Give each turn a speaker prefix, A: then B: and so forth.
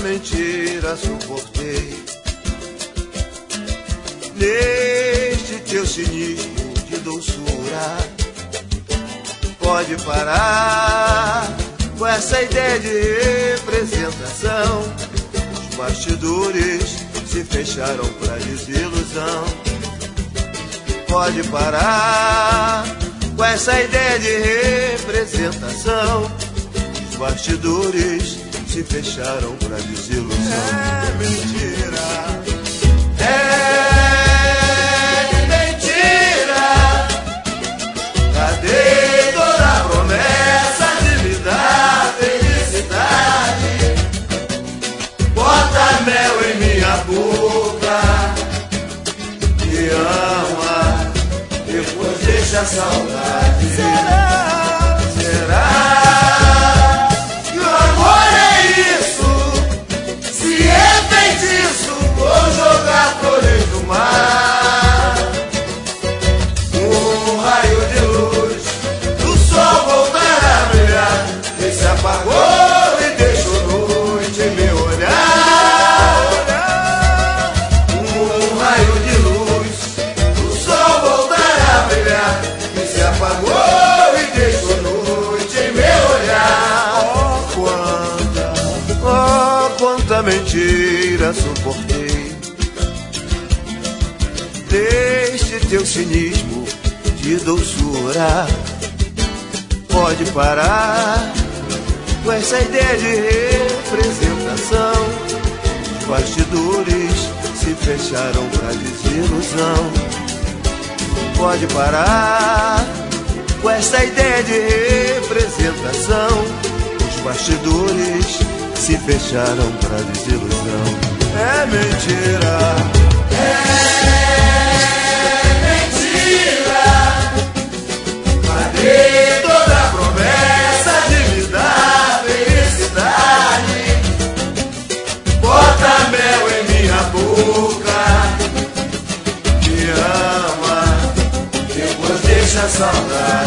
A: mentira suportei. Neste teu cinismo de doçura, pode parar com essa ideia de representação. Os bastidores se fecharam pra desilusão. Pode parar com essa ideia de representação. Os bastidores se fecharam pra desilusão. É mentira, é mentira. Cadê toda a promessa de me dar felicidade? Bota mel em minha boca, me ama, depois deixa a saudade. Será? Jogar flores do mar, um raio de luz do sol voltar a brilhar, e se apagou e deixou noite em meu olhar. Um raio de luz do sol voltar a brilhar, e se apagou e deixou noite em meu olhar. Oh, quanta mentira suportei. Deste teu cinismo de doçura, pode parar com essa ideia de representação. Os bastidores se fecharam pra desilusão. Pode parar com essa ideia de representação. Os bastidores se fecharam pra desilusão. É mentira. Cadê toda a promessa de me dar felicidade? Bota mel em minha boca, me ama, depois deixa a saudade.